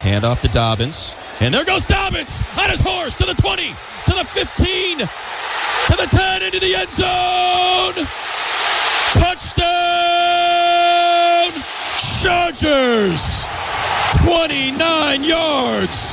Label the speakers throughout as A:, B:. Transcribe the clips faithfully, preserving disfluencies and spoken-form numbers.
A: Hand off to Dobbins. And there goes Dobbins on his horse to the twenty, to the fifteen, to the ten, into the end zone. Touchdown, Chargers. twenty-nine yards.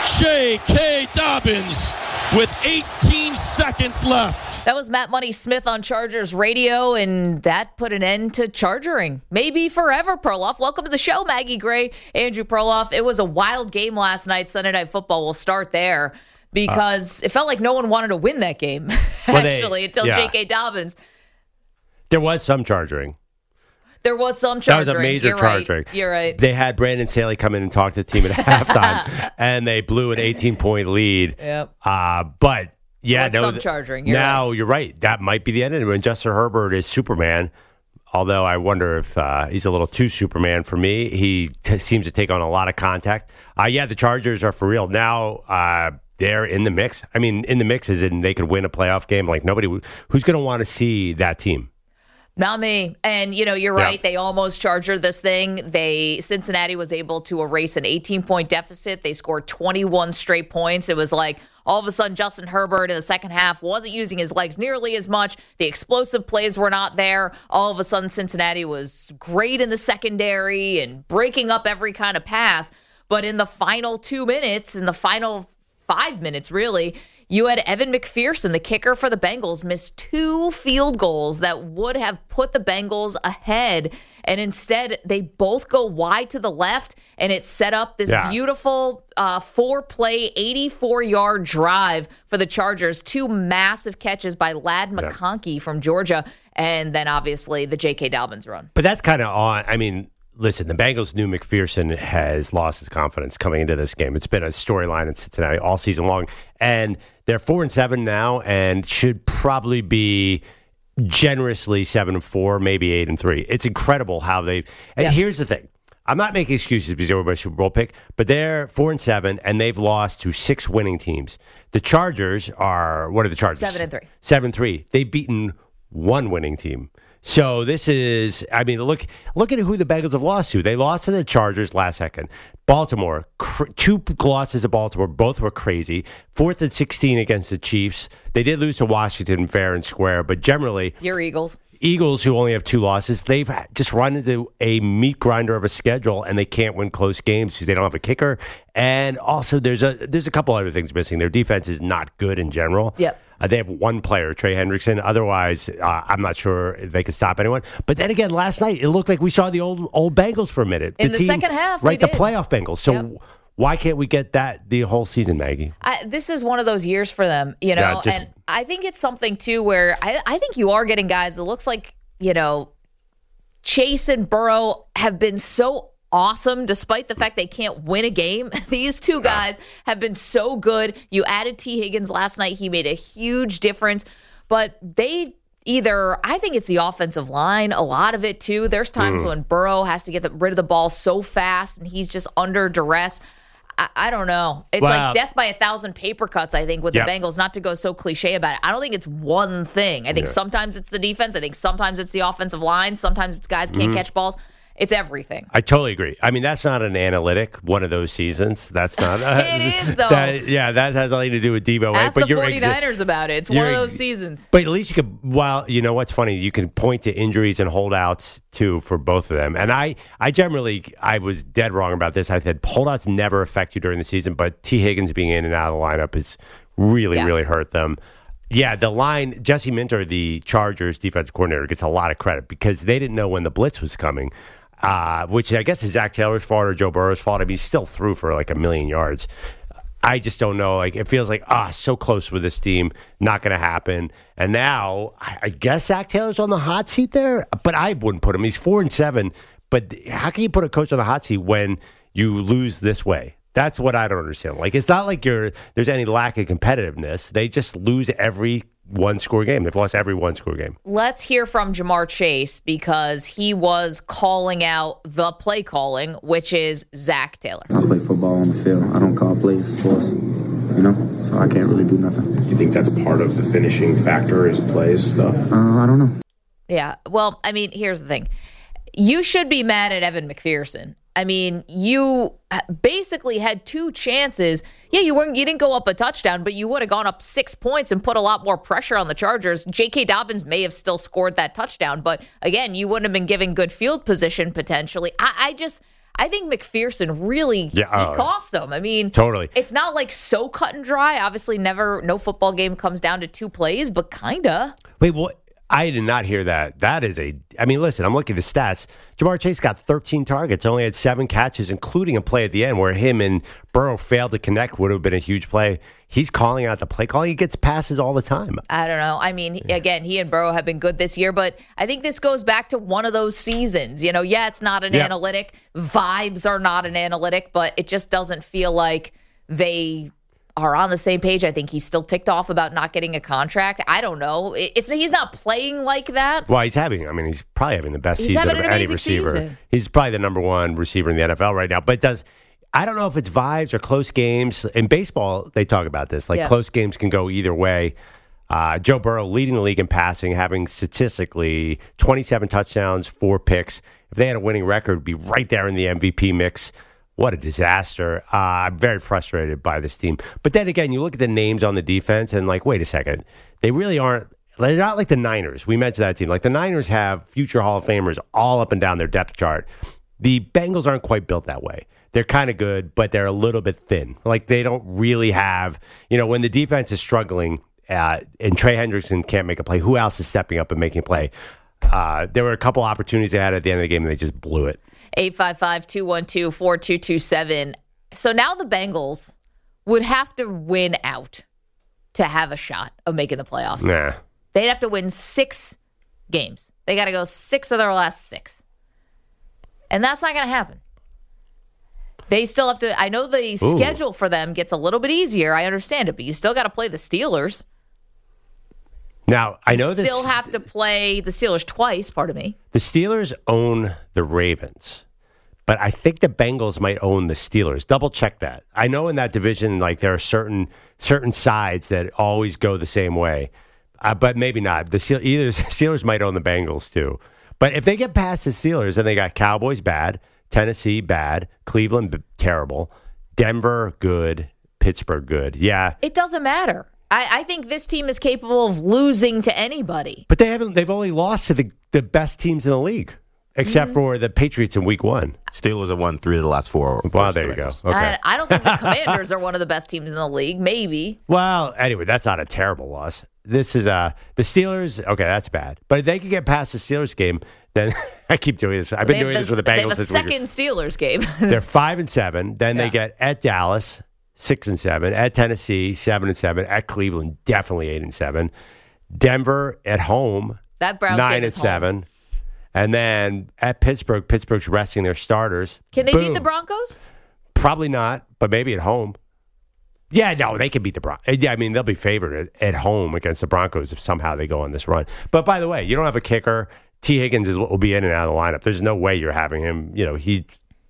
A: J K. Dobbins with eighteen seconds left.
B: That was Matt Money Smith on Chargers radio, and that put an end to Chargering. Maybe forever, Perloff. Welcome to the show, Maggie Gray, Andrew Perloff. It was a wild game last night. Sunday Night Football. We'll start there because uh, it felt like no one wanted to win that game, actually,
C: they,
B: until
C: yeah.
B: J K. Dobbins.
C: There was some chargering.
B: There was some chargering.
C: That was a major
B: You're
C: chargering.
B: Right. You're right.
C: They had Brandon Staley come in and talk to the team at halftime, and they blew an eighteen-point lead.
B: Yep.
C: Uh, but, yeah.
B: There was
C: no,
B: some chargering. You're
C: now,
B: right.
C: you're right. That might be the end of it. When Justin Herbert is Superman, although I wonder if uh, he's a little too Superman for me. He t- seems to take on a lot of contact. Uh, yeah, the Chargers are for real. Now, uh, they're in the mix. I mean, in the mix is in they could win a playoff game. Like, nobody, who's going to want to see that team?
B: Not me. And, you know, you're
C: Yeah.
B: right. They almost chargered this thing. They Cincinnati was able to erase an eighteen-point deficit. They scored twenty-one straight points. It was like all of a sudden Justin Herbert in the second half wasn't using his legs nearly as much. The explosive plays were not there. All of a sudden Cincinnati was great in the secondary and breaking up every kind of pass. But in the final two minutes, in the final five minutes, really, you had Evan McPherson, the kicker for the Bengals, miss two field goals that would have put the Bengals ahead. And instead, they both go wide to the left, and it set up this
C: Yeah.
B: beautiful uh, four-play, eighty-four-yard drive for the Chargers. Two massive catches by Ladd McConkey yeah. from Georgia, and then obviously the J K. Dobbins run.
C: But that's kind of on. I mean, listen, the Bengals knew McPherson has lost his confidence coming into this game. It's been a storyline in Cincinnati all season long. And they're four and seven now and should probably be generously seven and four, maybe eight and three. It's incredible how they. And
B: yeah.
C: here's the thing. I'm not making excuses because they were my Super Bowl pick, but they're four and seven, and they've lost to six winning teams. The Chargers are, what are the Chargers?
B: Seven and three.
C: Seven and three. They've beaten one winning team. So this is, I mean, look look at who the Bengals have lost to. They lost to the Chargers last second. Baltimore, cr- two losses to Baltimore. Both were crazy. Fourth and sixteen against the Chiefs. They did lose to Washington fair and square, but generally.
B: Your Eagles.
C: Eagles, who only have two losses, they've just run into a meat grinder of a schedule, and they can't win close games because they don't have a kicker. And also, there's a there's a couple other things missing. Their defense is not good in general.
B: Yep.
C: Uh, they have one player, Trey Hendrickson. Otherwise, uh, I'm not sure if they can stop anyone. But then again, last night, it looked like we saw the old old Bengals for a minute.
B: In the,
C: the team,
B: second half,
C: right?
B: we
C: The
B: did.
C: playoff Bengals. So
B: Yep.
C: why can't we get that the whole season, Maggie?
B: I, this is one of those years for them, you know,
C: Yeah, just-
B: and I think it's something, too, where I, I think you are getting guys, it looks like, you know, Chase and Burrow have been so awesome despite the fact they can't win a game. These two guys have been so good. You added T. Higgins last night. He made a huge difference, but they either, I think it's the offensive line, a lot of it, too. There's times mm. when Burrow has to get the, rid of the ball so fast and he's just under duress. I, I don't know. It's
C: well,
B: like death by a thousand paper cuts, I think, with
C: yeah.
B: the Bengals, not to go so cliche about it. I don't think it's one thing. I think
C: yeah.
B: sometimes it's the defense. I think sometimes it's the offensive line. Sometimes it's guys can't mm-hmm. catch balls. It's everything.
C: I totally agree. I mean, that's not an analytic, one of those seasons. That's not. Uh,
B: it is, though.
C: That, yeah, that has nothing to do with Devo.
B: Ask
C: right?
B: the
C: But you're
B: forty-niners exa- about it. It's one of those seasons.
C: But at least you could, well, you know what's funny? You can point to injuries and holdouts, too, for both of them. And I, I generally, I was dead wrong about this. I said holdouts never affect you during the season, but T. Higgins being in and out of the lineup has really, yeah. really hurt them. Yeah, the line, Jesse Minter, the Chargers defensive coordinator, gets a lot of credit because they didn't know when the blitz was coming. Uh, which I guess is Zach Taylor's fault or Joe Burrow's fault. I mean, he's still threw for like a million yards. I just don't know. Like, it feels like, ah, so close with this team, not going to happen. And now, I, I guess Zach Taylor's on the hot seat there, but I wouldn't put him. He's four and seven. But how can you put a coach on the hot seat when you lose this way? That's what I don't understand. Like, it's not like you're there's any lack of competitiveness. They just lose every one-score game. They've lost every one-score game.
B: Let's hear from Jamar Chase because he was calling out the play calling, which is Zach Taylor.
D: I play football on the field. I don't call plays, of course, you know, so I can't really do nothing.
E: Do you think that's part of the finishing factor is plays stuff?
D: Uh, I don't know.
B: Yeah, well, I mean, here's the thing. You should be mad at Evan McPherson. I mean, you basically had two chances. Yeah, you weren't, you didn't go up a touchdown, but you would have gone up six points and put a lot more pressure on the Chargers. J K. Dobbins may have still scored that touchdown, but again, you wouldn't have been given good field position potentially. I, I just, I think McPherson really
C: yeah, uh,
B: he cost them. I mean,
C: totally.
B: It's not like so cut and dry. Obviously, never, no football game comes down to two plays, but kinda.
C: Wait, what? I did not hear that. That is a, I mean, listen, I'm looking at the stats. Jamar Chase got thirteen targets, only had seven catches, including a play at the end where him and Burrow failed to connect, would have been a huge play. He's calling out the play call. He gets passes all the time.
B: I don't know. I mean, yeah. again, he and Burrow have been good this year, but I think this goes back to one of those seasons. You know, yeah, it's not an
C: yeah.
B: analytic. Vibes are not an analytic, but it just doesn't feel like they are on the same page. I think he's still ticked off about not getting a contract. I don't know. It's he's not playing like that.
C: Well, he's having, I mean, he's probably having the best
B: he's
C: season of
B: an
C: any receiver.
B: Season.
C: He's probably the number one receiver in the N F L right now. But it does, I don't know if it's vibes or close games. In baseball, they talk about this. Like, yeah. close games can go either way. Uh, Joe Burrow leading the league in passing, having statistically twenty-seven touchdowns, four picks. If they had a winning record, would be right there in the M V P mix. What a disaster. Uh, I'm very frustrated by this team. But then again, you look at the names on the defense and like, wait a second. They really aren't, they're not like the Niners. We mentioned that team. Like the Niners have future Hall of Famers all up and down their depth chart. The Bengals aren't quite built that way. They're kind of good, but they're a little bit thin. Like they don't really have, you know, when the defense is struggling uh, and Trey Hendrickson can't make a play, who else is stepping up and making a play? Uh, there were a couple opportunities they had at the end of the game and they just blew it.
B: eight five five, two one two, four two two seven. So now the Bengals would have to win out to have a shot of making the playoffs.
C: Nah.
B: They'd have to win six games. They got to go six of their last six. And that's not going to happen. They still have to, I know the
C: Ooh.
B: schedule for them gets a little bit easier. I understand it, but you still got to play the Steelers.
C: Now, I know
B: you
C: this.
B: still have to play the Steelers twice, pardon me.
C: The Steelers own the Ravens, but I think the Bengals might own the Steelers. Double check that. I know in that division, like there are certain certain sides that always go the same way, uh, but maybe not. The Steel- either the Steelers might own the Bengals too. But if they get past the Steelers, then they got Cowboys bad, Tennessee bad, Cleveland b- terrible, Denver good, Pittsburgh good. Yeah,
B: it doesn't matter. I, I think this team is capable of losing to anybody.
C: But they haven't. They've only lost to the, the best teams in the league, except mm-hmm. for the Patriots in Week One.
F: Steelers have won three of the last four.
C: Wow, there you go. Okay.
B: I, I don't think the Commanders are one of the best teams in the league. Maybe.
C: Well, anyway, that's not a terrible loss. This is uh, the Steelers. Okay, that's bad. But if they could get past the Steelers game, then I keep doing this. I've been doing
B: the,
C: this with the Bengals.
B: They have a
C: this
B: second
C: week.
B: Steelers game.
C: They're five and seven. Then
B: yeah.
C: they get at Dallas. Six and seven at Tennessee, seven and seven at Cleveland, definitely eight and seven. Denver at home,
B: that Browns
C: nine
B: game
C: and
B: is
C: seven,
B: home.
C: And then at Pittsburgh, Pittsburgh's resting their starters.
B: Can they
C: Boom.
B: beat the Broncos?
C: Probably not, but maybe at home. Yeah, no, they can beat the Broncos. Yeah, I mean they'll be favored at, at home against the Broncos if somehow they go on this run. But by the way, you don't have a kicker. T. Higgins is what will be in and out of the lineup. There's no way you're having him. You know he.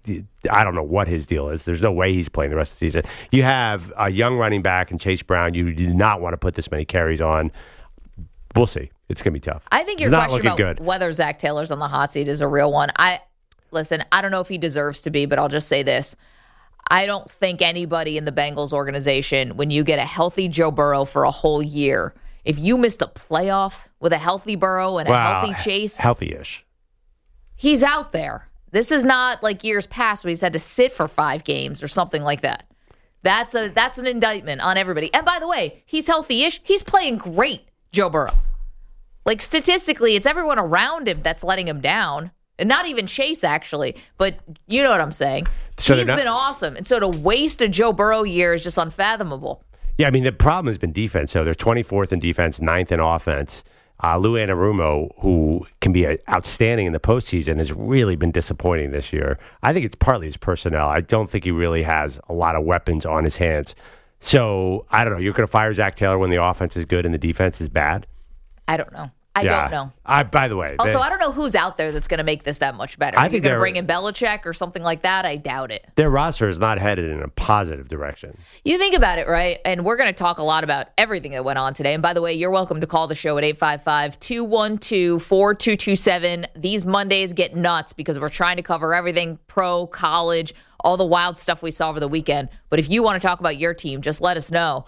C: I don't know what his deal is. There's no way he's playing the rest of the season. You have a young running back in Chase Brown. You do not want to put this many carries on. We'll see. It's going to be tough.
B: I think your
C: it's
B: question about good. whether Zach Taylor's on the hot seat is a real one. I listen, I don't know if he deserves to be, but I'll just say this. I don't think anybody in the Bengals organization, when you get a healthy Joe Burrow for a whole year, if you missed the playoffs with a healthy Burrow and a
C: well,
B: healthy Chase,
C: healthy-ish,
B: he's out there. This is not like years past where he's had to sit for five games or something like that. That's a that's an indictment on everybody. And by the way, he's healthy-ish. He's playing great, Joe Burrow. Like statistically, it's everyone around him that's letting him down. And not even Chase, actually. But you know what I'm saying.
C: So
B: he's
C: not-
B: been awesome. And so to waste a Joe Burrow year is just unfathomable.
C: Yeah, I mean, the problem has been defense. So they're twenty-fourth in defense, ninth in offense. Uh, Lou Anarumo, who can be outstanding in the postseason, has really been disappointing this year. I think it's partly his personnel. I don't think he really has a lot of weapons on his hands. So, I don't know. You're going to fire Zach Taylor when the offense is good and the defense is bad?
B: I don't know. I
C: Yeah.
B: don't know.
C: I, by the way,
B: Also,
C: they,
B: I don't know who's out there that's going to make this that much better.
C: I
B: Are you
C: think
B: going to
C: they're-
B: bring in Belichick or something like that? I doubt it.
C: their roster is not headed in a positive direction.
B: You think about it, right? And we're going to talk a lot about everything that went on today. And by the way, you're welcome to call the show at eight five five, two one two, four two two seven. These Mondays get nuts because we're trying to cover everything pro, college, all the wild stuff we saw over the weekend. But if you want to talk about your team, just let us know.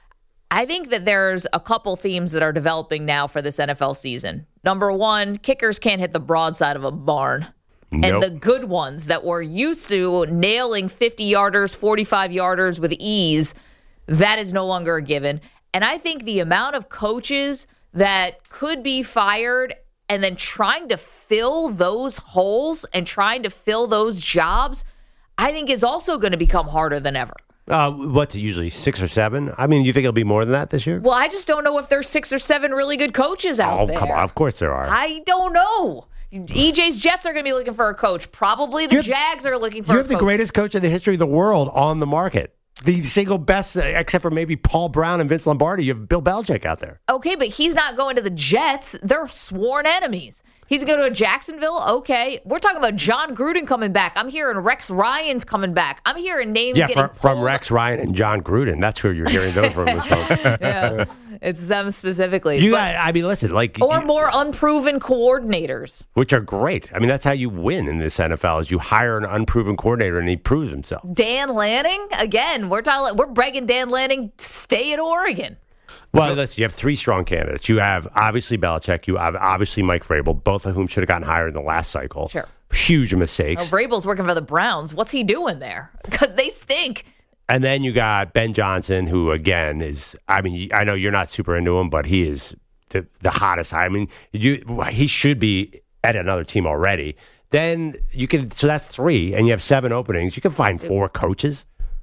B: I think that there's a couple themes that are developing now for this N F L season. Number one, kickers can't hit the broadside of a barn.
C: Nope.
B: And the good ones that were used to nailing fifty-yarders, forty-five-yarders with ease, that is no longer a given. And I think the amount of coaches that could be fired and then trying to fill those holes and trying to fill those jobs, I think is also going to become harder than ever.
C: Uh, what's it usually, six or seven? I mean, you think it'll be more than that this year?
B: Well, I just don't know if there's six or seven really good coaches out
C: Oh,
B: there.
C: come on. Of course there are.
B: I don't know. E J's Jets are going to be looking for a coach. Probably the
C: You have-
B: Jags are looking for
C: You
B: a
C: have the
B: coach.
C: greatest coach in the history of the world on the market. The single best, uh, except for maybe Paul Brown and Vince Lombardi. You have Bill Belichick out there.
B: Okay, but he's not going to the Jets. They're sworn enemies. He's going to go to Jacksonville. Okay. We're talking about John Gruden coming back. I'm hearing Rex Ryan's coming back. I'm hearing names
C: Yeah,
B: getting
C: from, from
B: pulled.
C: Rex Ryan and John Gruden. That's who you're hearing those rumors from.
B: Yeah, it's them specifically.
C: You
B: But-
C: got, I mean, listen, like,
B: or
C: you-
B: more unproven coordinators.
C: which are great. I mean, that's how you win in this N F L is you hire an unproven coordinator and he proves himself.
B: Dan Lanning, again, we're talking, we're begging Dan Lanning to stay at Oregon.
C: Well, listen, you have three strong candidates. You have obviously Belichick. You have obviously Mike Vrabel, both of whom should have gotten hired in the last cycle.
B: Sure.
C: Huge mistakes.
B: Oh, Vrabel's working for the Browns. What's he doing there? Because they stink.
C: And then you got Ben Johnson, who again is, I mean, I know you're not super into him, but he is the, the hottest. I mean, you he should be at another team already. Then you can, so that's three, and you have seven openings. You can find four coaches.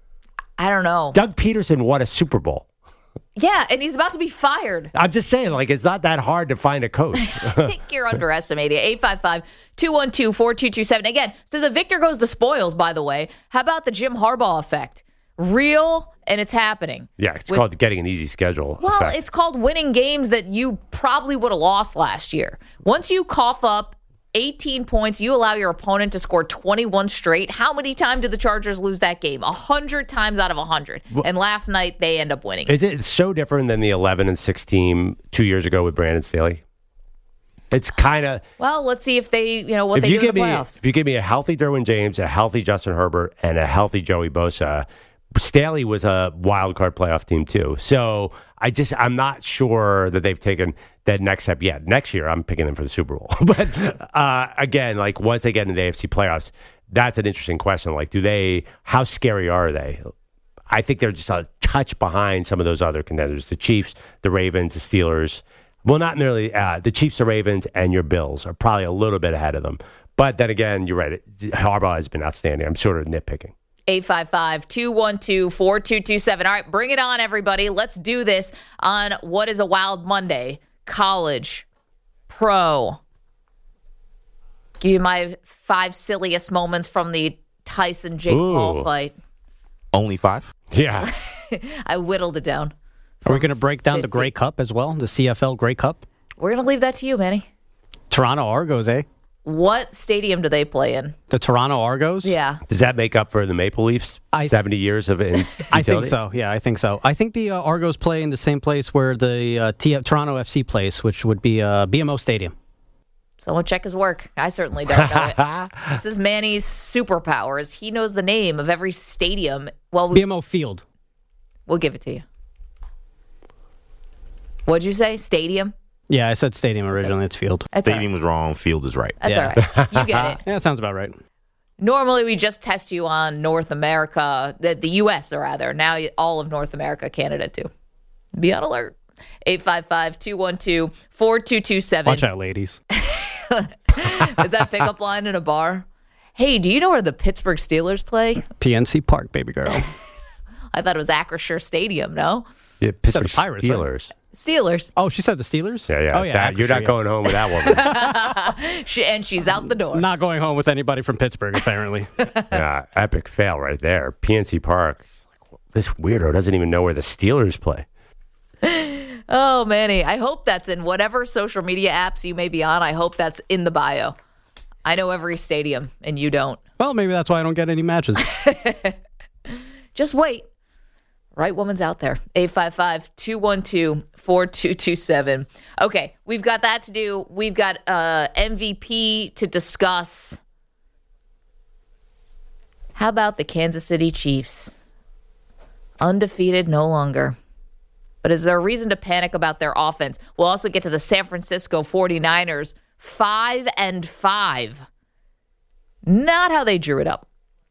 B: I don't know.
C: Doug Peterson won a Super Bowl.
B: Yeah, and he's about to be fired.
C: I'm just saying, like, it's not that hard to find a coach.
B: I think you're underestimating. eight five five, two one two, four two two seven. Again, so the victor goes the spoils, by the way. How about the Jim Harbaugh effect? Real, and it's happening.
C: Yeah, it's
B: With-
C: called getting an easy schedule.
B: Well,
C: effect.
B: it's called winning games that you probably would have lost last year. Once you cough up eighteen points, you allow your opponent to score twenty-one straight. How many times did the Chargers lose that game? A hundred times out of a hundred. And last night they end up winning.
C: Is it so different than the eleven and six team two years ago with Brandon Staley? It's kind of
B: Well, let's see if they, you know, what
C: if
B: they
C: you
B: do in
C: give
B: the
C: me
B: playoffs.
C: if you give me a healthy Derwin James, a healthy Justin Herbert, and a healthy Joey Bosa, Staley was a wild card playoff team too. So I just I'm not sure that they've taken that next step yet. Next year I'm picking them for the Super Bowl. But uh, again, like once they get into the A F C playoffs, that's an interesting question. Like, do they? How scary are they? I think they're just a touch behind some of those other contenders: the Chiefs, the Ravens, the Steelers. Well, not merely uh, the Chiefs, the Ravens, and your Bills are probably a little bit ahead of them. But then again, you're right. Harbaugh has been outstanding. I'm sort of nitpicking.
B: eight five five, two one two, four two two seven. All right, bring it on, everybody. Let's do this on what is a wild Monday. College, pro. Give you my five silliest moments from the Tyson Jake Paul
C: Ooh.
B: fight.
F: Only five?
C: Yeah.
B: I whittled it down.
G: Are we going to break down the
B: fifty.
G: Grey Cup as well? The C F L Grey Cup?
B: We're going to leave that to you, Manny.
G: Toronto Argos, eh?
B: What stadium do they play in?
G: The Toronto Argos?
B: Yeah.
C: Does that make up for the Maple Leafs?
G: I-
C: seventy years of in-
G: I think
C: utility?
G: so. Yeah, I think so. I think the uh, Argos play in the same place where the uh, T- Toronto F C plays, which would be uh, B M O Stadium.
B: Someone check his work. I certainly don't know it. This is Manny's superpowers. He knows the name of every stadium. Well, we,
G: B M O Field.
B: we'll give it to you. What'd you say? Stadium?
G: Yeah, I said stadium originally. It's field.
B: That's all
F: Stadium
B: right.
F: was wrong. Field is right.
B: That's
G: Yeah.
B: all right. You get it.
G: Yeah, that sounds about right.
B: Normally, we just test you on North America, the, the U S rather. Now, all of North America, Canada too. Be on alert. eight five five, two one two, four two two seven.
G: Watch out, ladies.
B: Is that pickup line in a bar? Hey, do you know where the Pittsburgh Steelers play?
G: P N C Park, baby girl.
B: I thought it was Acrisure Stadium, no?
C: Yeah, Pittsburgh
G: the Pirates, right?
C: Steelers.
B: Steelers.
G: Oh, she said the Steelers?
C: Yeah, yeah.
G: Oh, yeah.
C: That- you're not
G: Acrisure, yeah.
C: going home with that woman.
B: She, and she's out the door.
G: Not going home with anybody from Pittsburgh, apparently.
C: Yeah, epic fail right there. P N C Park. This weirdo doesn't even know where the Steelers play.
B: Oh, Manny, I hope that's in whatever social media apps you may be on. I hope that's in the bio. I know every stadium, and you don't.
G: Well, maybe that's why I don't get any matches.
B: Just wait. Right woman's out there. eight five five, two one two, four two two seven. Okay, we've got that to do. We've got uh, M V P to discuss. How about the Kansas City Chiefs? Undefeated no longer. But is there a reason to panic about their offense? We'll also get to the San Francisco forty-niners, five and five. Not how they drew it up.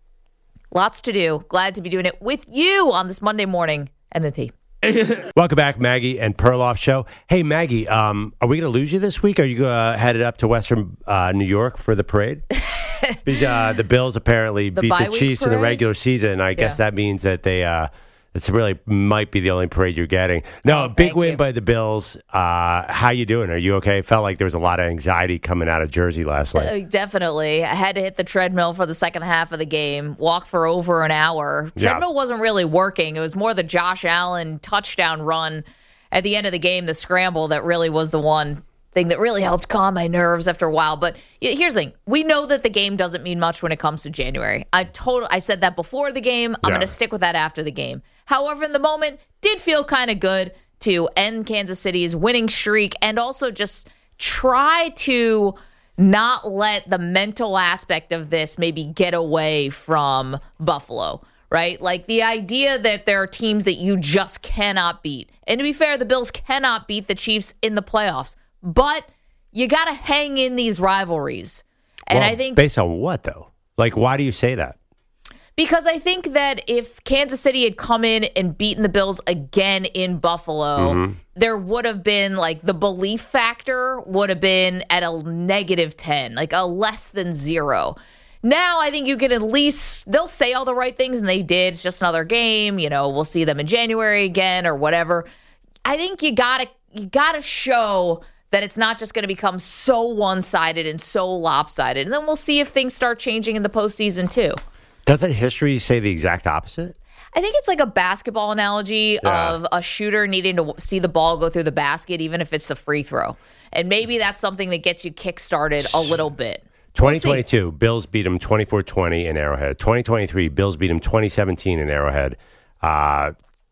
B: Lots to do. Glad to be doing it with you on this Monday morning, M V P.
C: Welcome back, Maggie and Perloff Show. Hey, Maggie, um, are we going to lose you this week? Are you uh, headed up to Western uh, New York for the parade? Because uh, the Bills apparently
B: The
C: beat
B: bye
C: the
B: week
C: Chiefs in the
B: parade?
C: regular season. I guess
B: Yeah.
C: that means that they uh, it's really might be the only parade you're getting. No,
B: Oh,
C: a big
B: thank
C: win
B: you.
C: by the Bills. Uh, how you doing? Are you okay? Felt like there was a lot of anxiety coming out of Jersey last night.
B: Uh, definitely. I had to hit the treadmill for the second half of the game, walk for over an hour.
C: Yeah.
B: Treadmill wasn't really working. It was more the Josh Allen touchdown run at the end of the game, the scramble, that really was the one thing that really helped calm my nerves after a while. But y- here's the thing. We know that the game doesn't mean much when it comes to January. I told, I said that before the game. I'm
C: Yeah.
B: going to stick with that after the game. However, in the moment, did feel kind of good to end Kansas City's winning streak and also just try to not let the mental aspect of this maybe get away from Buffalo, right? Like the idea that there are teams that you just cannot beat. And to be fair, the Bills cannot beat the Chiefs in the playoffs, but you got to hang in these rivalries. And
C: Well,
B: I think
C: based on what, though? Like, why do you say that?
B: because I think that if Kansas City had come in and beaten the Bills again in Buffalo,
C: Mm-hmm.
B: there would have been like the belief factor would have been at a negative ten, like a less than zero. Now I think you can at least, they'll say all the right things, and they did. It's just another game. You know, we'll see them in January again or whatever. I think you gotta you gotta show that it's not just going to become so one-sided and so lopsided. And then we'll see if things start changing in the postseason too.
C: Doesn't history say the exact opposite?
B: I think it's like a basketball analogy
C: Yeah.
B: of a shooter needing to see the ball go through the basket, even if it's a free throw. And maybe that's something that gets you kick-started a little bit.
C: twenty twenty-two, Bills beat them twenty-four twenty in Arrowhead. twenty twenty-three, Bills beat them twenty seventeen in Arrowhead. Uh,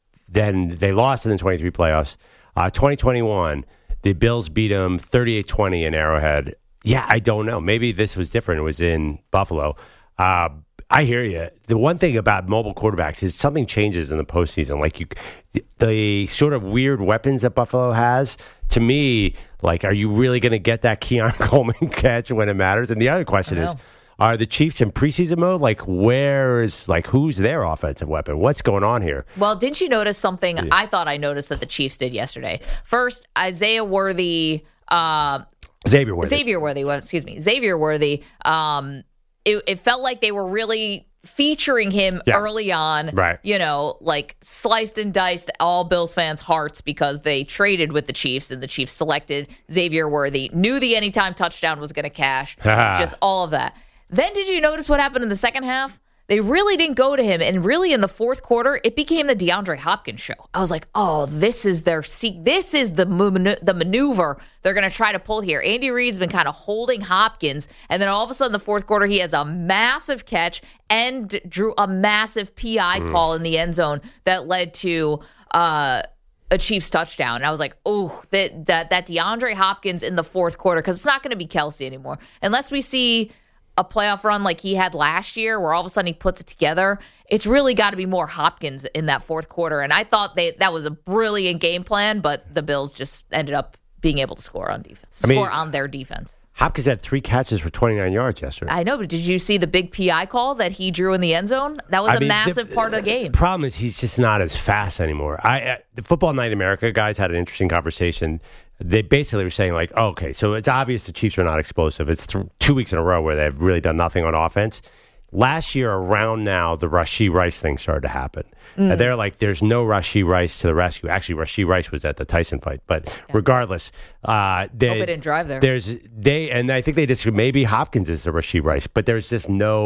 C: then they lost in the twenty-three playoffs. Uh, twenty twenty-one, the Bills beat them thirty-eight twenty in Arrowhead. Yeah, I don't know. Maybe this was different. It was in Buffalo. Uh, I hear you. The one thing about mobile quarterbacks is something changes in the postseason. Like you, the, the sort of weird weapons that Buffalo has. To me, like, are you really going to get that Keon Coleman catch when it matters? And the other question
B: I
C: is,
B: know.
C: are the Chiefs in preseason mode? Like, where is like who's their offensive weapon? What's going on here?
B: Well, didn't you notice something I thought I noticed that the Chiefs did yesterday? First, Isaiah Worthy, uh,
C: Xavier Worthy.
B: Xavier Worthy, well, excuse me, Xavier Worthy, um, it, it felt like they were really featuring him
C: Yeah.
B: early on,
C: Right.
B: you know, like sliced and diced all Bills fans' hearts because they traded with the Chiefs and the Chiefs selected Xavier Worthy, knew the anytime touchdown was going to cash, just all of that. Then did you notice what happened in the second half? They really didn't go to him, and really in the fourth quarter, it became the DeAndre Hopkins show. I was like, "Oh, this is their se- this is the man- the maneuver they're going to try to pull here." Andy Reid's been kind of holding Hopkins, and then all of a sudden, the fourth quarter, he has a massive catch and drew a massive P I call in the end zone that led to uh, a Chiefs touchdown. And I was like, "Oh, that that that DeAndre Hopkins in the fourth quarter," because it's not going to be Kelsey anymore unless we see a playoff run like he had last year where all of a sudden he puts it together. It's really got to be more Hopkins in that fourth quarter. And I thought they that was a brilliant game plan, but the Bills just ended up being able to score on defense,
C: I mean-
B: score on their defense.
C: Hopkins had three catches for twenty-nine yards yesterday.
B: I know, but did you see the big P I call that he drew in the end zone? That was
C: I
B: a
C: mean,
B: massive
C: the-
B: part of the game.
C: Problem is he's just not as fast anymore. I uh, the Football Night in America guys had an interesting conversation. They basically were saying like, oh, okay, so it's obvious the Chiefs are not explosive. It's th- two weeks in a row where they've really done nothing on offense. Last year around now, the Rashee Rice thing started to happen.
B: Mm.
C: And they're like, there's no Rashee Rice to the rescue. Actually, Rashee Rice was at the Tyson fight. But regardless, uh, they,
B: Hope it didn't drive there.
C: There's they, and I think they just maybe Hopkins is the Rashee Rice, but there's just no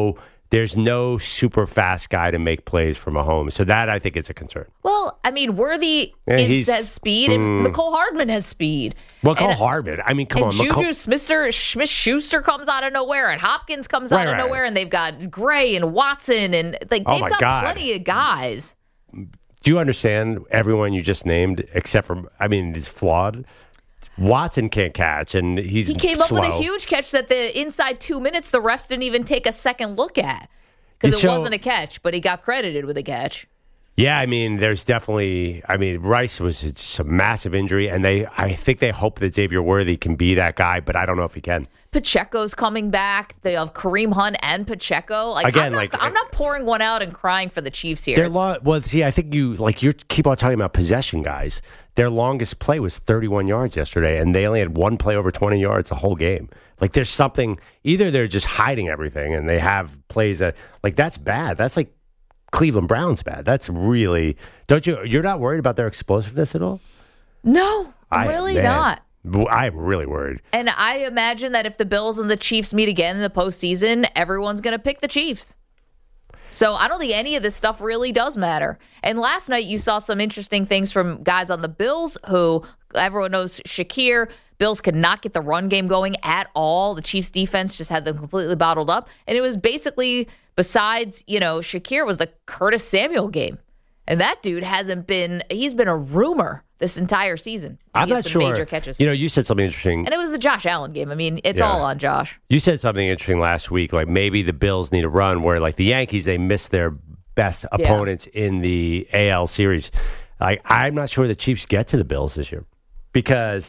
C: there's no super fast guy to make plays for Mahomes. So that, I think, is a concern.
B: Well, I mean, Worthy
C: Yeah,
B: is,
C: he's-
B: has speed, and McCole Hardman has speed.
C: Well, Cole
B: And-
C: Hardman. I mean, come
B: and
C: on.
B: Juju
C: McCole-
B: Smith Smith-Schuster comes out of nowhere, and Hopkins comes
C: Right,
B: out of
C: right.
B: nowhere, and they've got Gray and Watson, and like
C: Oh,
B: they've
C: my
B: got
C: God.
B: plenty of guys.
C: Do you understand everyone you just named, except for, I mean, he's flawed. Watson can't catch, and he's
B: He came up with a
C: slow.
B: huge catch that the inside two minutes the refs didn't even take a second look at because
C: Did
B: it
C: show-
B: wasn't a catch, but he got credited with a catch.
C: Yeah, I mean, there's definitely. I mean, Rice was just a massive injury, and they. I think they hope that Xavier Worthy can be that guy, but I don't know if he can.
B: Pacheco's coming back. They have Kareem Hunt and Pacheco. Like
C: Again,
B: I'm not,
C: like-
B: I'm not pouring one out and crying for the Chiefs here.
C: Their long. Well, see, I think you like you keep on talking about possession guys. Their longest play was thirty-one yards yesterday, and they only had one play over twenty yards the whole game. Like, there's something. Either they're just hiding everything, and they have plays that like that's bad. That's like Cleveland Browns bad. That's really. Don't you? You're not worried about their explosiveness at all?
B: no, I'm
C: I-
B: really
C: man,
B: not.
C: I'm really worried.
B: And I imagine that if the Bills and the Chiefs meet again in the postseason, everyone's going to pick the Chiefs. So I don't think any of this stuff really does matter. And last night you saw some interesting things from guys on the Bills who everyone knows Shakir. Bills could not get the run game going at all. The Chiefs defense just had them completely bottled up. And it was basically, besides, you know, Shakir, was the Curtis Samuel game. And that dude hasn't been, he's been a rumor this entire season.
C: I'm
B: He had
C: not
B: some
C: sure.
B: major catches.
C: You know, you said something interesting.
B: And it was the Josh Allen game. I mean, it's
C: Yeah.
B: all on Josh.
C: You said something interesting last week. Like maybe the Bills need a run where, like the Yankees, they missed their best opponents in the A L series. Like I'm not sure the Chiefs get to the Bills this year because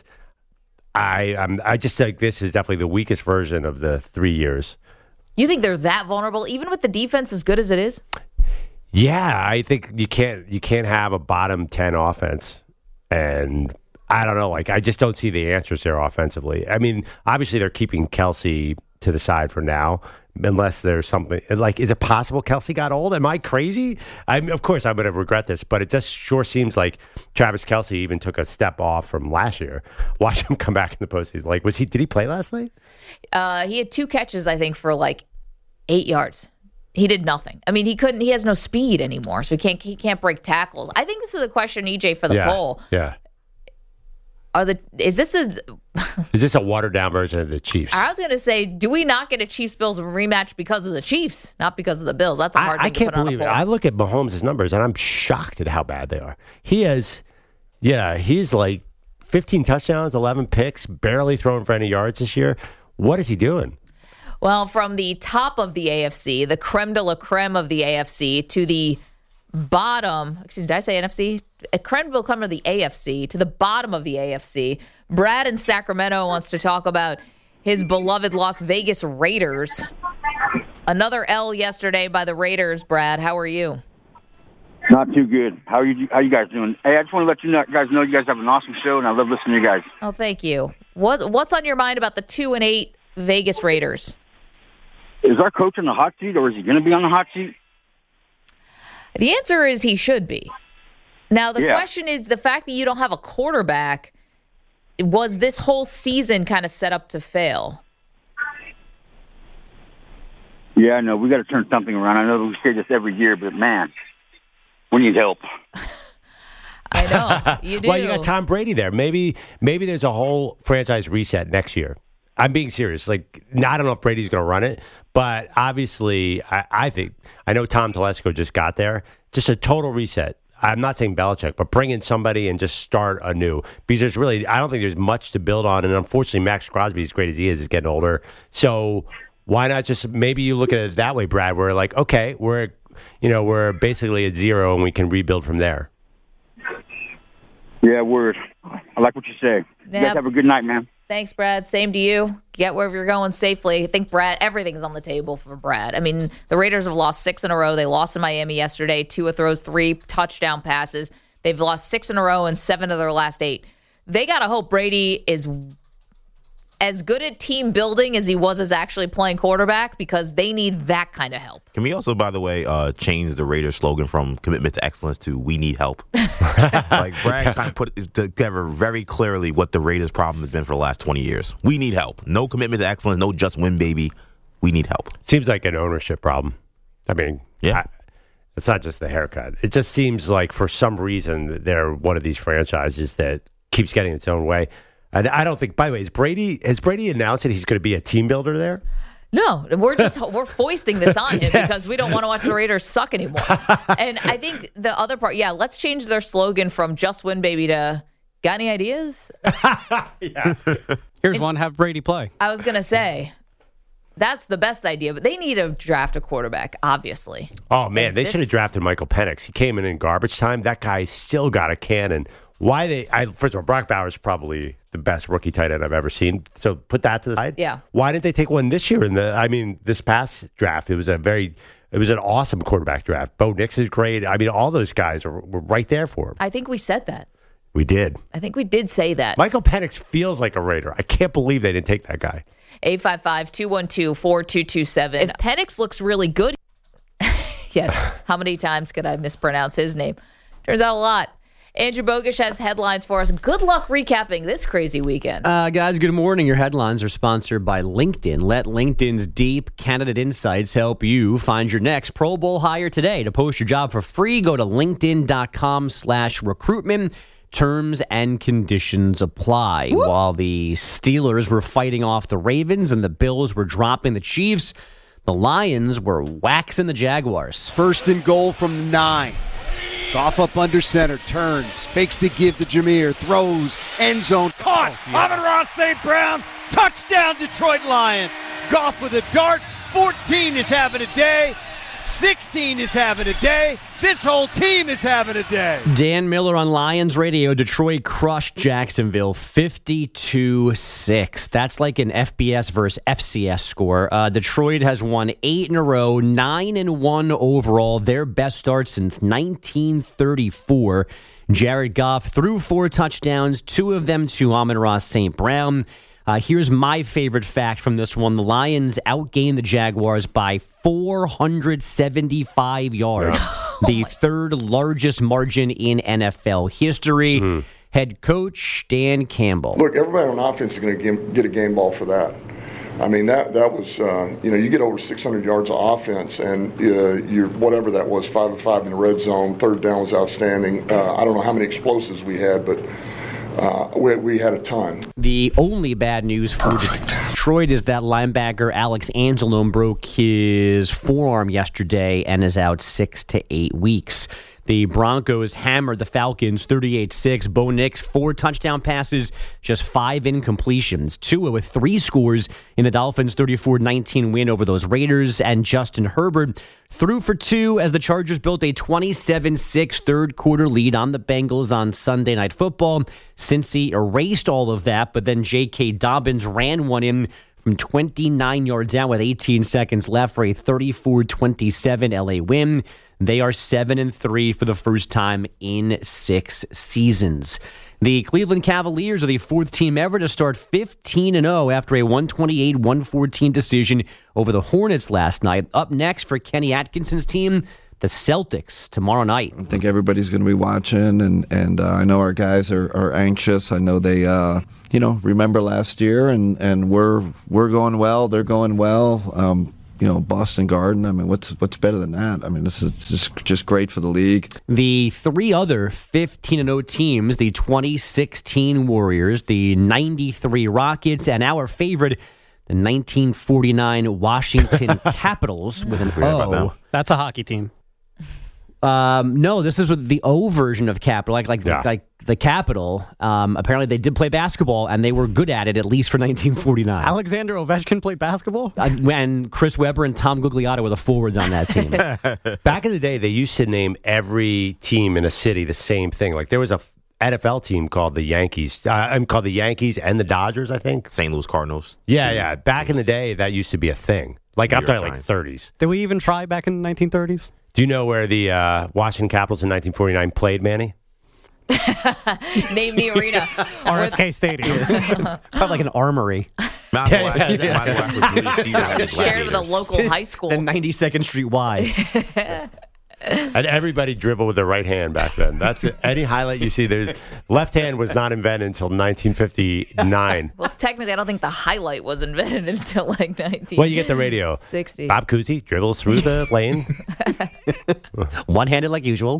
C: I I'm, I just think this is definitely the weakest version of the three years.
B: You think they're that vulnerable, even with the defense as good as it is?
C: Yeah, I think you can't you can't have a bottom ten offense, and I don't know. Like I just don't see the answers there offensively. I mean, obviously they're keeping Kelsey to the side for now, unless there's something like, is it possible Kelsey got old? Am I crazy? I'm of course I'm going to regret this, but it just sure seems like Travis Kelsey even took a step off from last year. Watch him come back in the postseason. Like, was he? Did he play last night?
B: Uh, he had two catches, I think, for like eight yards. He did nothing. I mean, he couldn't. He has no speed anymore, so he can't. He can't break tackles. I think this is a question, E J, for the
C: yeah,
B: poll.
C: yeah.
B: Are the is this a?
C: Is this a watered down version of the Chiefs?
B: I was going to say, do we not get a Chiefs Bills rematch because of the Chiefs, not because of the Bills? That's a hard
C: I, I
B: thing
C: can't
B: to put
C: believe
B: on
C: it.
B: a poll.
C: I look at Mahomes' numbers and I'm shocked at how bad they are. He has, yeah, he's like fifteen touchdowns, eleven picks, barely throwing for any yards this year. What is he doing?
B: Well, from the top of the A F C, the creme de la creme of the A F C, to the bottom, excuse me, did I say N F C? A creme de la creme of the A F C, to the bottom of the A F C. Brad in Sacramento wants to talk about his beloved Las Vegas Raiders. Another L yesterday by the Raiders, Brad. How are you?
H: Not too good. How are you? How you guys doing? Hey, I just want to let you know, guys know you guys have an awesome show, and I love listening to you guys.
B: Oh, thank you. What What's on your mind about the two and eight Vegas Raiders?
H: Is our coach on the hot seat, or is he going to be on the hot seat?
B: The answer is he should be. Now, the
H: Yeah.
B: question is the fact that you don't have a quarterback, was this whole season kind of set up to fail?
H: Yeah, I know. We got to turn something around. I know we say this every year, but man, we need help.
B: I know. You do.
C: Well, you got Tom Brady there. Maybe maybe there's a whole franchise reset next year. I'm being serious. Like, I don't know if Brady's going to run it, but obviously, I, I think I know Tom Telesco just got there. Just a total reset. I'm not saying Belichick, but bring in somebody and just start anew. Because there's really, I don't think there's much to build on. And unfortunately, Max Crosby, as great as he is, is getting older. So why not just maybe you look at it that way, Brad? We're like, okay, we're you know we're basically at zero, and we can rebuild from there.
H: Yeah, word. I like what you say. You
B: Yep.
H: guys have a good night, man.
B: Thanks, Brad. Same to you. Get wherever you're going safely. I think Brad, everything's on the table for Brad. I mean, the Raiders have lost six in a row. They lost in Miami yesterday. Tua throws three touchdown passes. They've lost six in a row and seven of their last eight. They got to hope Brady is as good at team building as he was as actually playing quarterback, because they need that kind of help.
F: Can we also, by the way, uh, change the Raiders slogan from commitment to excellence to we need help? Like, Brad kind of put it together very clearly what the Raiders' problem has been for the last twenty years. We need help. No commitment to excellence, no just win, baby. We need help.
C: Seems like an ownership problem. I mean,
F: Yeah.
C: I, it's not just the haircut. It just seems like for some reason they're one of these franchises that keeps getting its own way. And I don't think, by the way, is Brady, has Brady announced that he's going to be a team builder there?
B: No, we're just we're foisting this on him
C: Yes.
B: because we don't want to watch the Raiders suck anymore. And I think the other part, yeah, let's change their slogan from "Just Win, Baby" to "Got any ideas?"
C: Yeah.
G: Here's one: have Brady play.
B: I was gonna say that's the best idea, but they need to draft a quarterback, obviously.
C: Oh, man,
B: And
C: they
B: this-
C: should have drafted Michael Penix. He came in in garbage time. That guy still got a cannon. Why they, I, first of all, Brock Bowers probably the best rookie tight end I've ever seen. So put that to the side.
B: Yeah.
C: Why didn't they take one this year? In the, I mean, this past draft, it was a very, it was an awesome quarterback draft. Bo Nix is great. I mean, all those guys are, were right there for him.
B: I think we said that.
C: We did.
B: I think we did say that.
C: Michael Penix feels like a Raider. I can't believe they didn't take that guy.
B: eight five five, two one two, four two two seven. If Penix looks really good, yes, how many times could I mispronounce his name? Turns out a lot. Andrew Bogish has headlines for us. Good luck recapping this crazy weekend.
I: Uh, guys, good morning. Your headlines are sponsored by LinkedIn. Let LinkedIn's deep candidate insights help you find your next Pro Bowl hire today. To post your job for free, go to linkedin.com slash recruitment. Terms and conditions apply.
B: Whoop.
I: While the Steelers were fighting off the Ravens and the Bills were dropping the Chiefs, the Lions were waxing the Jaguars.
J: First and goal from nine. Goff up under center, turns, fakes the give to Jameer, throws, end zone, caught.
K: Oh, yeah. Amon-Ra Saint Brown, touchdown Detroit Lions. Goff with a dart, fourteen is having a day, sixteen is having a day, this whole team is having a day.
I: Dan Miller on Lions Radio. Detroit crushed Jacksonville fifty-two six. That's like an F B S versus F C S score. Uh, Detroit has won eight in a row, nine and one overall. Their best start since nineteen thirty-four. Jared Goff threw four touchdowns, two of them to Amon-Ra Saint Brown. Uh, here's my favorite fact from this one. The Lions outgained the Jaguars by four hundred seventy-five yards, the third largest margin in N F L history. Mm. Head coach Dan Campbell.
L: Look, everybody on offense is going to get a game ball for that. I mean, that that was, uh, you know, you get over six hundred yards of offense, and uh, you're, whatever that was, five of five in the red zone, third down was outstanding. Uh, I don't know how many explosives we had, but Uh, we, we had a ton.
I: The only bad news for Perfect. Detroit is that linebacker Alex Anzalone broke his forearm yesterday and is out six to eight weeks. The Broncos hammered the Falcons thirty-eight six. Bo Nix, four touchdown passes, just five incompletions. Tua with three scores in the Dolphins' thirty-four nineteen win over those Raiders. And Justin Herbert threw for two as the Chargers built a twenty-seven six third-quarter lead on the Bengals on Sunday Night Football. Cincy erased all of that, but then J K. Dobbins ran one in from twenty-nine yards out with eighteen seconds left for a thirty-four twenty-seven L A win. They are seven and three for the first time in six seasons. The Cleveland Cavaliers are the fourth team ever to start fifteen and oh after a one twenty-eight one fourteen decision over the Hornets last night. Up next for Kenny Atkinson's team, the Celtics, tomorrow night.
M: I think everybody's going to be watching, and, and uh, I know our guys are, are anxious. I know they, uh, you know, remember last year, and, and we're we're going well. They're going well. Um, you know, Boston Garden. I mean, what's what's better than that? I mean, this is just just great for the league.
I: The three other fifteen and oh teams, the twenty sixteen Warriors, the ninety-three Rockets, and our favorite, the nineteen forty-nine Washington Capitals with an O.
G: That's a hockey team.
I: Um, no, this is with the O version of Capital, like like
C: Yeah.
I: like the Capital. Um, apparently, they did play basketball, and they were good at it, at least for nineteen forty-nine.
G: Alexander Ovechkin played basketball?
I: Uh, and Chris Webber and Tom Gugliotta were the forwards on that team.
C: Back in the day, they used to name every team in a city the same thing. Like there was a N F L team called the Yankees. Uh, I'm called the Yankees and the Dodgers, I think.
F: Saint Louis Cardinals.
C: Yeah, yeah. Back in the day, that used to be a thing. Like I'm talking like thirties.
G: Did we even try back in the nineteen thirties?
C: Do you know where the uh, Washington Capitals in nineteen forty-nine played, Manny?
B: Name the arena.
G: R F K Stadium.
I: Probably like an armory.
F: Mount West, Mount West with Julius Caesar had the
B: Shared with a
F: Gladiators.
B: local high school.
I: The ninety-second Street Y.
C: And everybody dribbled with their right hand back then. That's it. Any highlight you see, there's left hand was not invented until nineteen fifty-nine.
B: Well, technically, I don't think the highlight was invented until like nineteen.
C: Well, you get the radio.
B: sixty.
C: Bob Cousy dribbles through the lane.
I: One-handed like usual.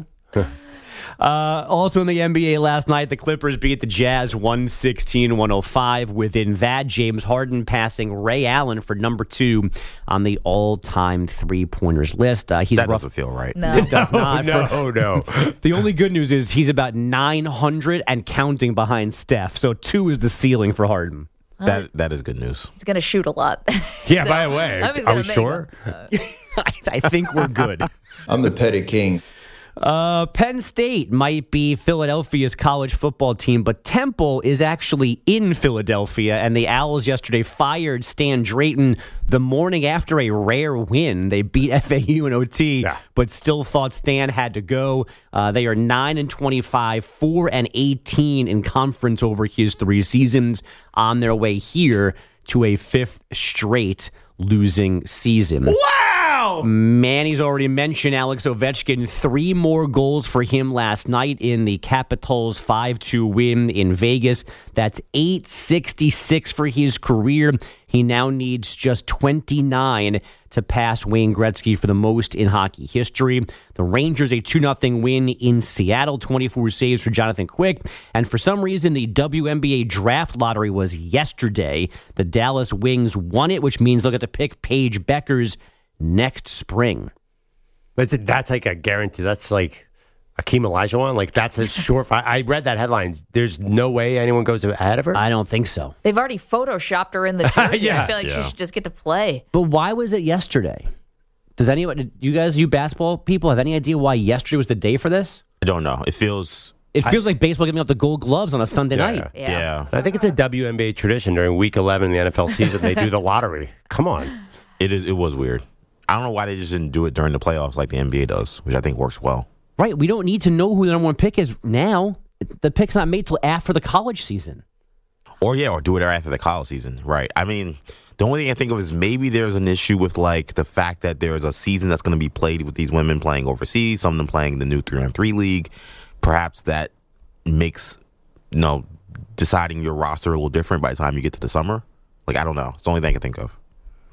I: Uh, also in the N B A last night, the Clippers beat the Jazz one sixteen to one oh five. Within that, James Harden passing Ray Allen for number two on the all-time three-pointers list. Uh, he's
F: that
I: rough-
F: doesn't feel right.
B: No.
I: It does not.
C: No,
I: For-
C: no.
I: The only good news is he's about nine hundred and counting behind Steph. So two is the ceiling for Harden.
F: That That is good news.
B: He's going to shoot a lot.
C: Yeah,
B: So,
C: by the way,
B: I was
C: are
B: gonna
C: we
B: make
C: sure?
B: them.
I: I, I think we're good.
N: I'm the petty king.
I: Uh, Penn State might be Philadelphia's college football team, but Temple is actually in Philadelphia, and the Owls yesterday fired Stan Drayton the morning after a rare win. They beat F A U in O T,
C: Yeah.
I: but still thought Stan had to go. Uh, they are nine and twenty-five, four and eighteen in conference over his three seasons, on their way here to a fifth straight losing season.
C: Wow!
I: Manny's already mentioned Alex Ovechkin. Three more goals for him last night in the Capitals' five two win in Vegas. That's eight sixty-six for his career. He now needs just twenty-nine to pass Wayne Gretzky for the most in hockey history. The Rangers, a two nothing win in Seattle, twenty-four saves for Jonathan Quick. And for some reason, the W N B A draft lottery was yesterday. The Dallas Wings won it, which means they'll get to pick Paige Beckers next spring.
C: That's, that's like a guarantee. That's like Akeem Olajuwon. Like, that's a sure. I, I read that headline. There's no way anyone goes ahead of her?
I: I don't think so.
B: They've already photoshopped her in the jersey.
C: Yeah.
B: I feel like
C: Yeah.
B: she should just get to play.
I: But why was it yesterday? Does anyone, did you guys, you basketball people, have any idea why yesterday was the day for this?
F: I don't know. It feels...
I: It feels like baseball giving out the gold gloves on a Sunday
C: Yeah.
I: night.
B: Yeah.
F: Yeah.
C: I think it's a W N B A tradition during week eleven in the N F L season. They do the lottery. Come on.
F: It is. It was weird. I don't know why they just didn't do it during the playoffs like the N B A does, which I think works well.
I: Right. We don't need to know who the number one pick is now. The pick's not made till after the college season.
F: Or, yeah, or do it after the college season. Right. I mean, the only thing I think of is maybe there's an issue with, like, the fact that there's a season that's going to be played with these women playing overseas, some of them playing the new three on three league. Perhaps that makes, you know, deciding your roster a little different by the time you get to the summer. Like, I don't know. It's the only thing I can think of.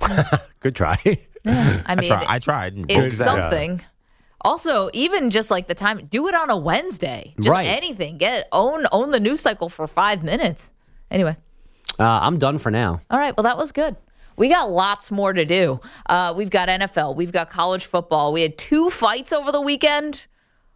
C: Good try.
B: Yeah. I
F: I,
B: mean,
F: try, I tried.
B: it's
C: Good.
B: something. Also, even just like the time, do it on a Wednesday. Just
I: Right.
B: anything. Get own own the news cycle for five minutes. Anyway.
I: Uh, I'm done for now.
B: All right. Well, that was good. We got lots more to do. Uh, we've got N F L. We've got college football. We had two fights over the weekend.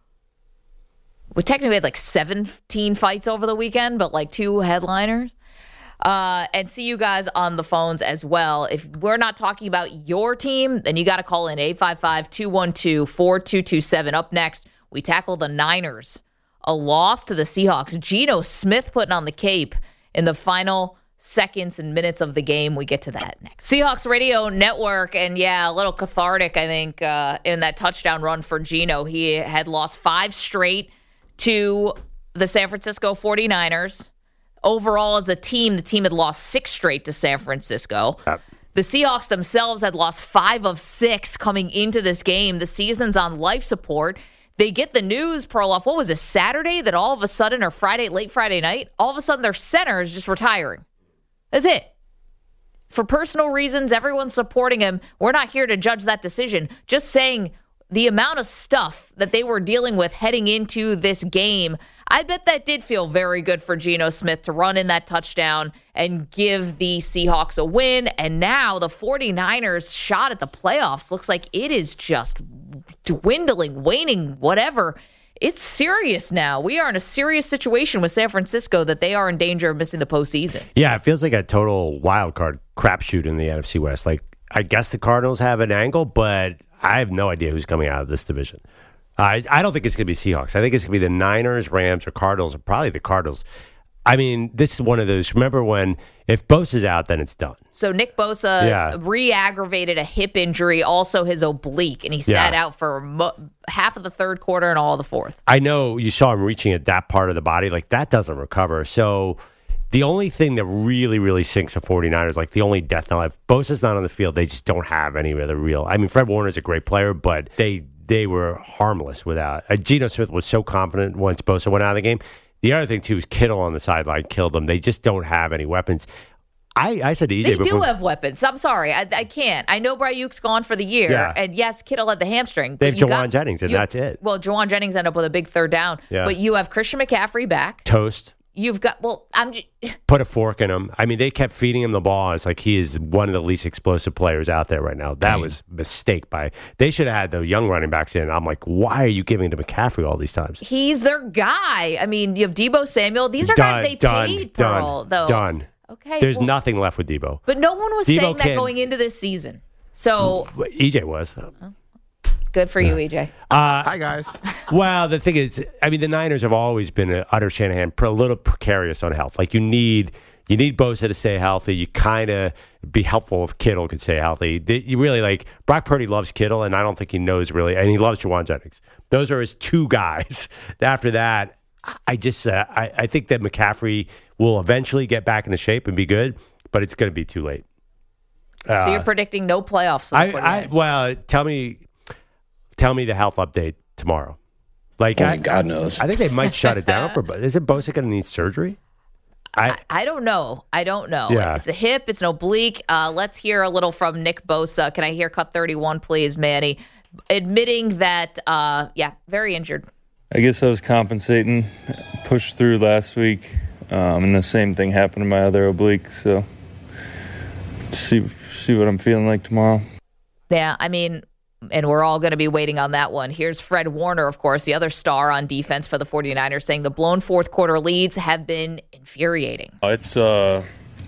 B: We technically had like seventeen fights over the weekend, but like two headliners. Uh, and see you guys on the phones as well. If we're not talking about your team, then you got to call in eight five five, two one two, four two two seven. Up next, we tackle the Niners. A loss to the Seahawks. Geno Smith putting on the cape in the final seconds and minutes of the game. We get to that next. Seahawks Radio Network, and yeah, a little cathartic, I think, uh, in that touchdown run for Geno. He had lost five straight to the San Francisco forty-niners. Overall, as a team, the team had lost six straight to San Francisco.
C: Yep.
B: The Seahawks themselves had lost five of six coming into this game. The season's on life support. They get the news, Perloff, what was it, Saturday, that all of a sudden, or Friday, late Friday night, all of a sudden their center is just retiring. That's it. For personal reasons, everyone's supporting him. We're not here to judge that decision. Just saying the amount of stuff that they were dealing with heading into this game, I bet that did feel very good for Geno Smith to run in that touchdown and give the Seahawks a win. And now the forty-niners shot at the playoffs looks like it is just dwindling, waning, whatever. It's serious now. We are in a serious situation with San Francisco that they are in danger of missing the postseason.
C: Yeah, it feels like a total wild card crapshoot in the N F C West. Like, I guess the Cardinals have an angle, but I have no idea who's coming out of this division. I I don't think it's going to be Seahawks. I think it's going to be the Niners, Rams, or Cardinals, or probably the Cardinals. I mean, this is one of those. Remember when if Bosa's out, then it's done.
B: So Nick Bosa
C: Yeah.
B: re-aggravated a hip injury, also his oblique, and he sat
C: Yeah.
B: out for mo- half of the third quarter and all of the fourth.
C: I know you saw him reaching at that part of the body. Like, that doesn't recover. So the only thing that really, really sinks the forty-niners, like the only death knell, if Bosa's not on the field, they just don't have any other real. I mean, Fred Warner's a great player, but they they were harmless without. Uh, Geno Smith was so confident once Bosa went out of the game. The other thing, too, is Kittle on the sideline killed them. They just don't have any weapons. I, I said to E J
B: They
C: before,
B: do have weapons. I'm sorry. I, I can't. I know Brayuk's gone for the year.
C: Yeah.
B: And yes, Kittle had the hamstring.
C: They
B: but
C: have
B: you
C: Jawan
B: got-
C: Jennings, and
B: you-
C: that's it.
B: Well, Jawan Jennings ended up with a big third down.
C: Yeah.
B: But you have Christian McCaffrey back.
C: Toast.
B: You've got, well, I'm just,
C: Put a fork in him. I mean, they kept feeding him the ball. It's like he is one of the least explosive players out there right now. That
A: Dang.
C: was a mistake by. They should have had the young running backs in. I'm like, why are you giving to McCaffrey all these times?
B: he's their guy. I mean, you have Debo Samuel. These are
C: done,
B: guys they
C: done,
B: paid,
C: done,
B: Pearl, though.
C: done.
B: Okay.
C: There's
B: well,
C: nothing left with Debo.
B: But no one was
C: Debo
B: saying that
C: can-
B: going into this season. So
C: E J was.
B: good for you, E J.
C: Uh,
F: Hi, guys.
C: Well, the thing is, I mean, the Niners have always been a, under Shanahan a little precarious on health. Like you need you need Bosa to stay healthy. You kind of be helpful if Kittle could stay healthy. They- You really like Brock Purdy loves Kittle, and I don't think he knows really, and he loves Jawan Jennings. Those are his two guys. After that, I just uh, I, I think that McCaffrey will eventually get back into shape and be good, but it's going to be too late.
B: so you're predicting no playoffs. For the
C: I, I
B: forty-niners.
C: well, tell me, tell me the health update tomorrow. Like,
A: Only
C: I,
A: God knows.
C: I think they might shut it down for. But isn't Bosa going to need surgery? I,
B: I don't know. I don't know.
C: Yeah.
B: It's a hip. It's an oblique. Uh, let's hear a little from Nick Bosa. Can I hear cut thirty-one, please, Manny? Admitting that, uh, yeah, very injured.
N: I guess I was compensating, pushed through last week, um, and the same thing happened to my other oblique. So, see see what I'm feeling like tomorrow.
B: Yeah, I mean, and we're all going to be waiting on that one. Here's Fred Warner, of course, the other star on defense for the forty-niners, saying the blown fourth quarter leads have been infuriating.
O: It's uh,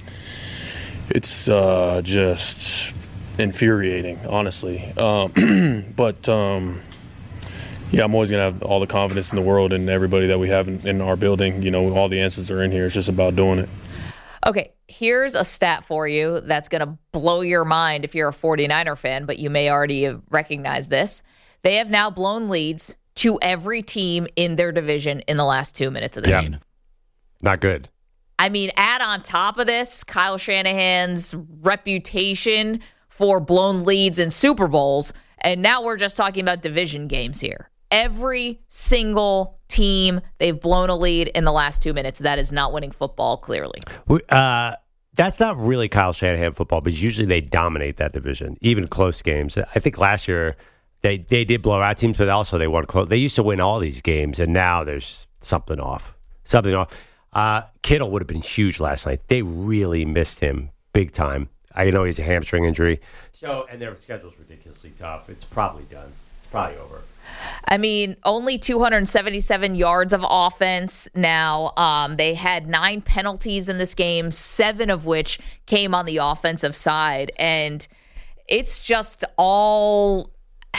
O: it's uh, just infuriating, honestly. Um, but um, yeah, I'm always gonna have all the confidence in the world and everybody that we have in, in our building. You know, all the answers are in here. It's just about doing it.
B: Okay, here's a stat for you that's going to blow your mind if you're a forty-niner fan, but you may already have recognized this. They have now blown leads to every team in their division in the last two minutes of the
C: yeah,
B: game.
C: not good.
B: I mean, add on top of this, Kyle Shanahan's reputation for blown leads in Super Bowls, and now we're just talking about division games here. Every single team, they've blown a lead in the last two minutes. That is not winning football, clearly.
C: Uh, that's not really Kyle Shanahan football, but usually they dominate that division, even close games. I think last year they, they did blow out teams, but also they won close. They used to win all these games, and now there's something off. Something off. Uh, Kittle would have been huge last night. They really missed him big time. I know he's a hamstring injury. So, and their schedule's ridiculously tough. It's probably done. It's probably over.
B: I mean, only two hundred seventy-seven yards of offense now. Um, they had nine penalties in this game, seven of which came on the offensive side. And it's just all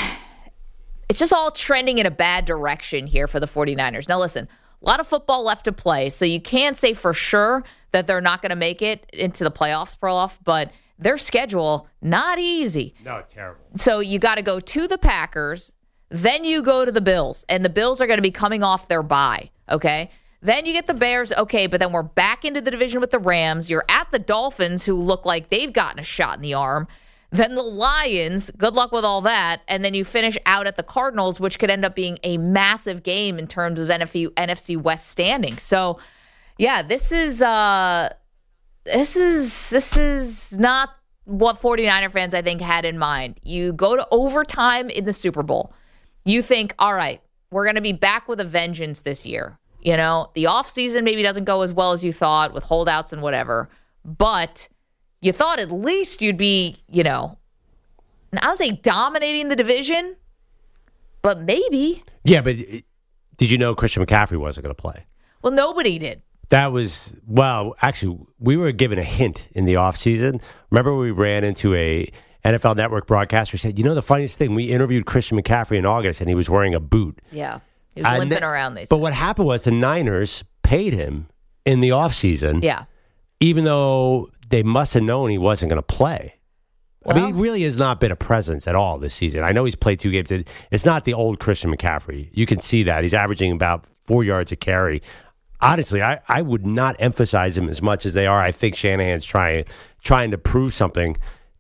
B: it's just all trending in a bad direction here for the forty-niners. Now, listen, a lot of football left to play, so you can't say for sure that they're not going to make it into the playoffs, Perloff, but their schedule, not easy.
C: No, terrible.
B: So you got to go to the Packers, then you go to the Bills, and the Bills are going to be coming off their bye, okay? Then you get the Bears, okay, but then we're back into the division with the Rams. You're at the Dolphins, who look like they've gotten a shot in the arm. Then the Lions, good luck with all that. And then you finish out at the Cardinals, which could end up being a massive game in terms of N F C West standing. So, yeah, this is uh, this is this is not what forty-niner fans, I think, had in mind. You go to overtime in the Super Bowl. You think, all right, we're going to be back with a vengeance this year. You know, the offseason maybe doesn't go as well as you thought with holdouts and whatever, but you thought at least you'd be, you know, I would say dominating the division, but maybe.
C: Yeah, but did you know Christian McCaffrey wasn't going to play?
B: Well, nobody did.
C: That was, well, actually, we were given a hint in the offseason. Remember we ran into a N F L Network broadcaster who said, you know, the funniest thing, we interviewed Christian McCaffrey in August, and he was wearing a boot.
B: Yeah, he was
C: And
B: limping
C: th-
B: around. They said.
C: But what happened was the Niners paid him in the offseason.
B: Yeah.
C: Even though they must have known he wasn't going to play.
B: Well,
C: I mean, he really has not been a presence at all this season. I know he's played two games. It's not the old Christian McCaffrey. You can see that. He's averaging about four yards a carry. Honestly, I, I would not emphasize him as much as they are. I think Shanahan's trying trying to prove something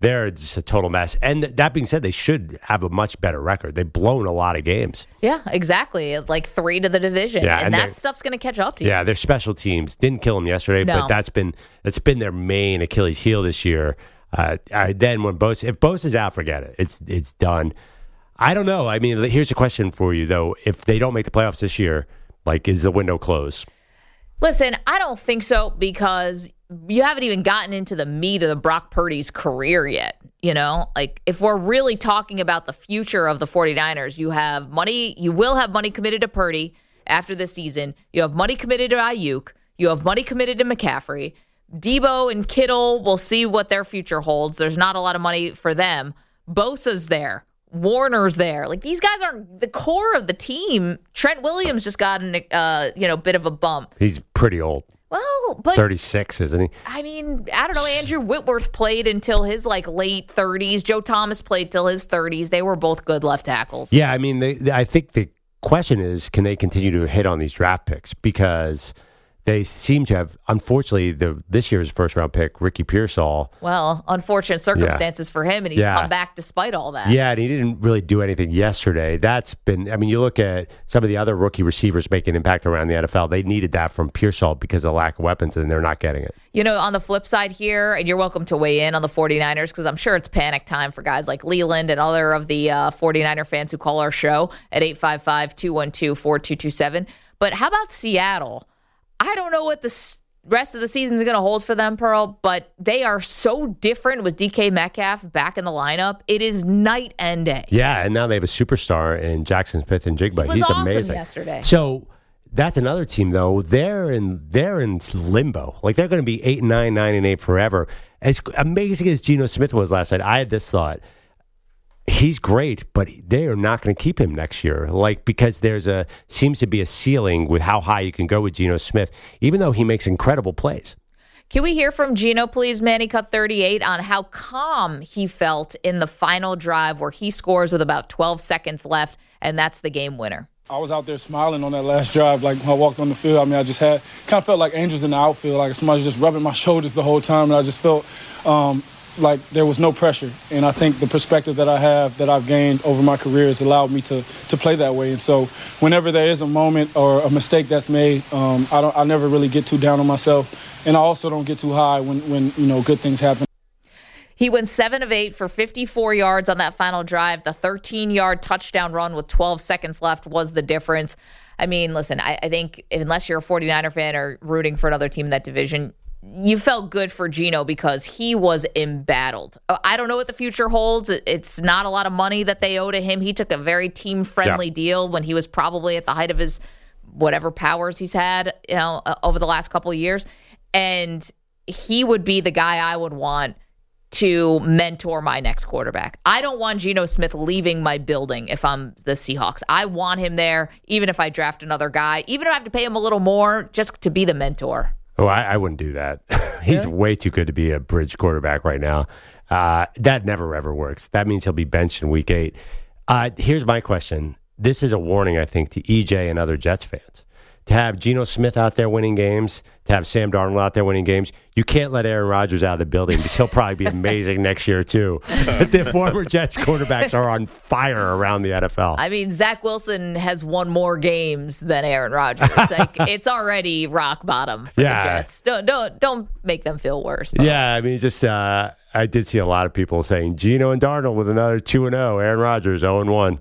C: They're just a total mess. And th- that being said, they should have a much better record. They've blown a lot of games.
B: Yeah, exactly. Like three to the division.
C: Yeah,
B: and,
C: and
B: that stuff's going to catch up to you.
C: Yeah, their special teams didn't kill them yesterday,
B: No.
C: but that's been that's been their main Achilles heel this year. Uh, I, then when Bosa, if Bosa's out, forget it. It's it's done. I don't know. I mean, here's a question for you though: if they don't make the playoffs this year, like, is the window closed?
B: Listen, I don't think so because you haven't even gotten into the meat of the Brock Purdy's career yet. You know, like if we're really talking about the future of the 49ers, you have money, you will have money committed to Purdy after this season. You have money committed to Ayuk. You have money committed to McCaffrey. Debo and Kittle, we'll see what their future holds. There's not a lot of money for them. Bosa's there. Warner's there. Like, these guys aren't the core of the team. Trent Williams just got a uh, you know, bit of a bump.
C: He's pretty old.
B: Well, but
C: thirty-six, isn't he?
B: I mean, I don't know. Andrew Whitworth played until his like late thirties. Joe Thomas played till his thirties. They were both good left tackles.
C: Yeah, I mean, they, they, I think the question is, can they continue to hit on these draft picks? Because they seem to have, unfortunately, the this year's first round pick, Ricky Pearsall.
B: Well, unfortunate circumstances
C: Yeah.
B: for him, and he's
C: Yeah.
B: come back despite all that.
C: Yeah, and he didn't really do anything yesterday. That's been, I mean, you look at some of the other rookie receivers making impact around the N F L. They needed that from Pearsall because of the lack of weapons, and they're not getting it.
B: You know, on the flip side here, and you're welcome to weigh in on the 49ers because I'm sure it's panic time for guys like Leland and other of the uh, 49er fans who call our show at eight five five, two one two, four two two seven. But how about Seattle? I don't know what the s- rest of the season is going to hold for them, Pearl, but they are so different with D K Metcalf back in the lineup. It is night and day.
C: Yeah, and now they have a superstar in Jackson Smith and Jigba.
B: He was
C: He's
B: awesome
C: amazing.
B: yesterday.
C: So that's another team, though. They're in they're in limbo. Like, they're going to be eight and nine, nine and eight forever. As amazing as Geno Smith was last night, I had this thought. He's great, but they are not going to keep him next year. Like, because there's a seems to be a ceiling with how high you can go with Geno Smith, even though he makes incredible plays.
B: Can we hear from Geno, please, Manny Cut thirty-eight, on how calm he felt in the final drive where he scores with about twelve seconds left, and that's the game winner?
P: I was out there smiling on that last drive. Like, when I walked on the field, I mean, I just had kind of felt like angels in the outfield, like somebody just rubbing my shoulders the whole time, and I just felt um, like there was no pressure. And I think the perspective that I have, that I've gained over my career, has allowed me to to play that way. And so whenever there is a moment or a mistake that's made, um, I don't I never really get too down on myself. And I also don't get too high when, when you know, good things happen.
B: He went seven of eight for fifty-four yards on that final drive. The thirteen-yard touchdown run with twelve seconds left was the difference. I mean, listen, I, I think unless you're a 49er fan or rooting for another team in that division, you felt good for Geno because he was embattled. I don't know what the future holds. It's not a lot of money that they owe to him. He took a very team-friendly
C: Yeah.
B: deal when he was probably at the height of his whatever powers he's had, you know, uh, over the last couple of years. And he would be the guy I would want to mentor my next quarterback. I don't want Geno Smith leaving my building if I'm the Seahawks. I want him there, even if I draft another guy, even if I have to pay him a little more, just to be the mentor.
C: Oh, I, I wouldn't do that. He's way too good to be a bridge quarterback right now. Uh, that never, ever works. That means he'll be benched in week eight. Uh, here's my question. This is a warning, I think, to E J and other Jets fans. To have Geno Smith out there winning games, to have Sam Darnold out there winning games, you can't let Aaron Rodgers out of the building because he'll probably be amazing next year, too. The former Jets quarterbacks are on fire around the N F L.
B: I mean, Zach Wilson has won more games than Aaron Rodgers. Like, it's already rock bottom for
C: Yeah.
B: the Jets. Don't don't don't make them feel worse. Bo.
C: Yeah, I mean, just uh, I did see a lot of people saying Geno and Darnold with another two and oh, Aaron Rodgers oh and one.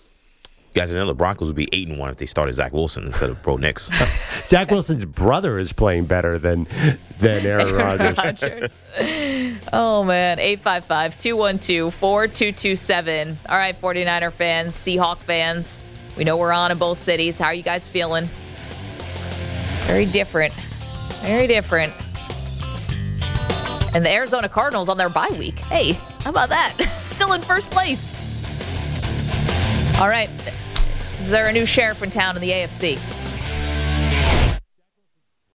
F: You guys know the Broncos would be eight and one if they started Zach Wilson instead of Bo Nix.
C: Zach Wilson's brother is playing better than than Aaron,
B: Aaron
C: Rodgers.
B: Rodgers. Oh, man. eight five five, two one two, four two two seven. All right, 49er fans, Seahawk fans. We know we're on in both cities. How are you guys feeling? Very different. Very different. And the Arizona Cardinals on their bye week. Hey, how about that? Still in first place. All right. Is there a new sheriff in town in the A F C?